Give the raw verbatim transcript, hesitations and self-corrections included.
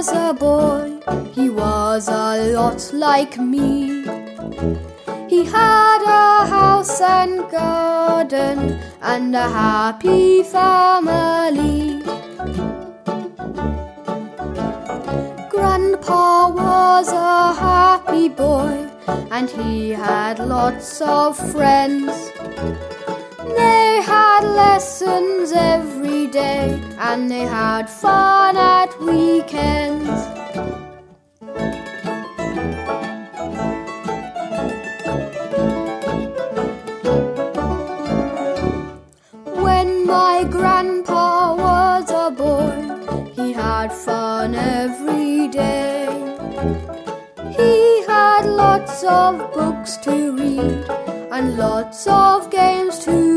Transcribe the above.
was a boy, he was a lot like me. He had a house and garden and a happy family. Grandpa was a happy boy and he had lots of friends. They had lessons every day and they had fun at weekends. When my grandpa was a boy, he had fun every day. He had lots of books to read and lots of games to